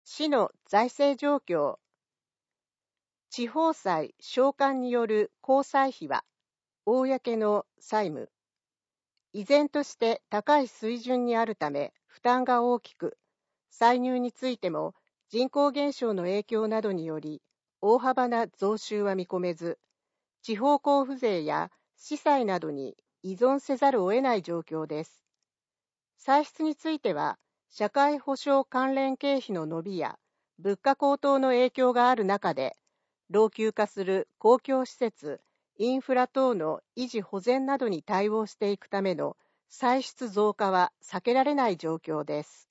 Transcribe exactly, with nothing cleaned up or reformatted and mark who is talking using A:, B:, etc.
A: 市の財政状況。地方債償還による公債費は、公の債務、依然として高い水準にあるため負担が大きく、歳入についても人口減少の影響などにより大幅な増収は見込めず、地方交付税や市債などに依存せざるを得ない状況です。歳出については、社会保障関連経費の伸びや物価高騰の影響がある中で、老朽化する公共施設、インフラ等の維持保全などに対応していくための歳出増加は避けられない状況です。